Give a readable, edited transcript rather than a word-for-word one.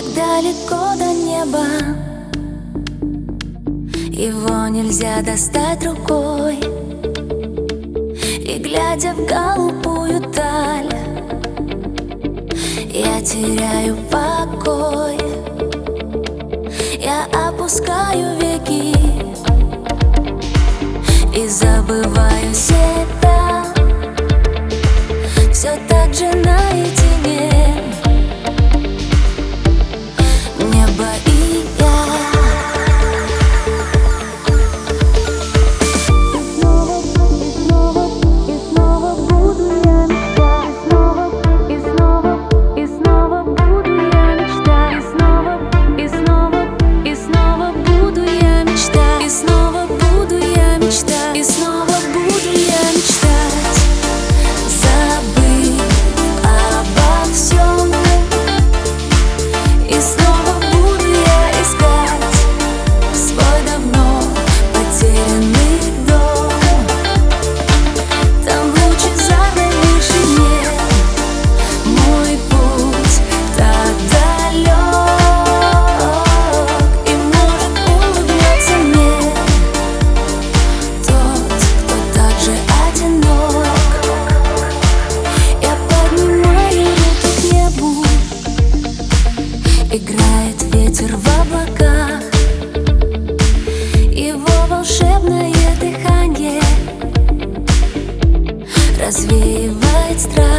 Так далеко до неба, его нельзя достать рукой. И глядя в голубую даль, я теряю покой. Я опускаю веки и забываю себя. Все так же наедине небо и я. И снова, и снова буду я мечтать. И снова, и снова буду я мечтать. И снова буду я мечтать. И снова буду я мечтать. И снова буду я мечтать. Забыть обо всем. И снова буду я искать свой давно потерянный дом. Там в лучезарной вышине мой путь так далек. И может улыбнется мне тот, кто так же одинок. Я поднимаю руки к небу, играет ветер в облаках. Его волшебное дыхание развеивает страх.